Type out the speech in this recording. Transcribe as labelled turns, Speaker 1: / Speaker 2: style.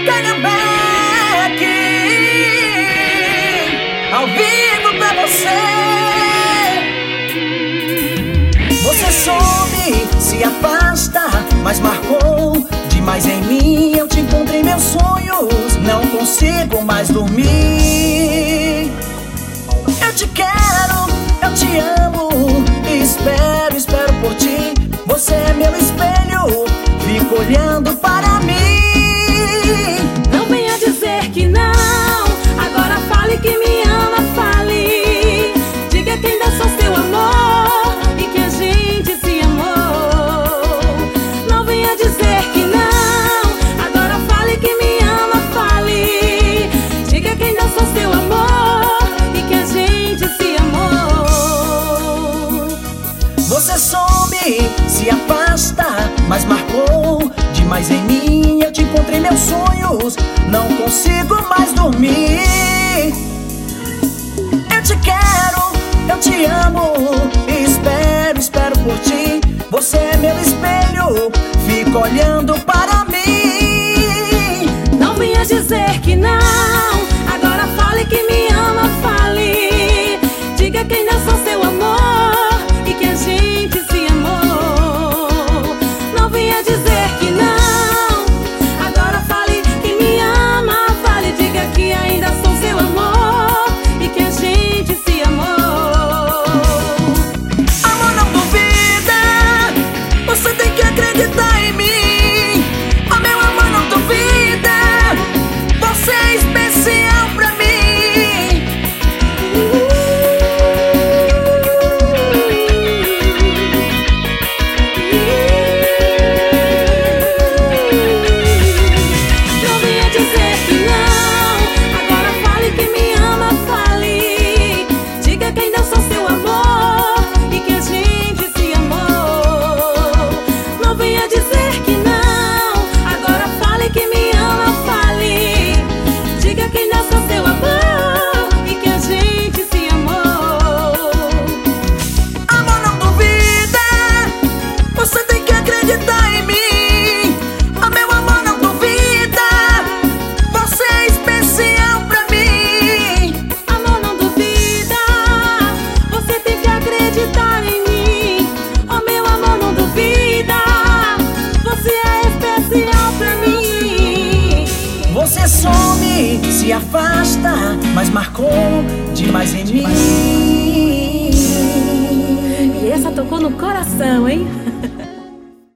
Speaker 1: Calhambeque, ao vivo pra você. Você some, se afasta, mas marcou demais em mim. Eu te encontrei em meus sonhos, não consigo mais dormir. Eu te quero, eu te amo, espero por ti. Você é meu espelho, fico olhando para mim.
Speaker 2: Não venha dizer que não, agora fale que me ama, fale. Diga que ainda sou seu amor e que a gente se amou. Não venha dizer que não, agora fale que me ama, fale. Diga que ainda sou seu amor e que a gente se amou.
Speaker 1: Você some, se afasta, mas marcou demais em mim. Eu te encontrei em meus sonhos, não consigo mais dormir. Eu te quero, eu te amo, espero por ti. Você é meu espelho, fico olhando para mim.
Speaker 2: Não venha dizer que não, agora fale que me ama, fale. Diga que ainda sou seu amor e que a gente se amou. Não venha dizer que não, agora fale que me ama, fale. Diga que ainda sou seu amor e que a gente se amou.
Speaker 1: Amor, não duvida, você tem que acreditar em mim. Oh, meu amor, não duvida, você é especial pra mim.
Speaker 2: Não venha dizer que não, agora fale que me ama, fale. Diga que ainda sou seu amor e que a gente se amou. Não venha dizer que não, agora fale que me ama, fale. Diga que ainda sou seu amor e que a gente se amou.
Speaker 1: Amor, não duvida, você tem que acreditar em mim. Oh, meu amor, não duvida, você é especial pra mim.
Speaker 2: Amor, não duvida, você tem que acreditar em mim. Oh, meu amor, não duvida, você é especial pra mim.
Speaker 1: Você some, se afasta, mas marcou demais em mim.
Speaker 2: E essa tocou no coração, hein?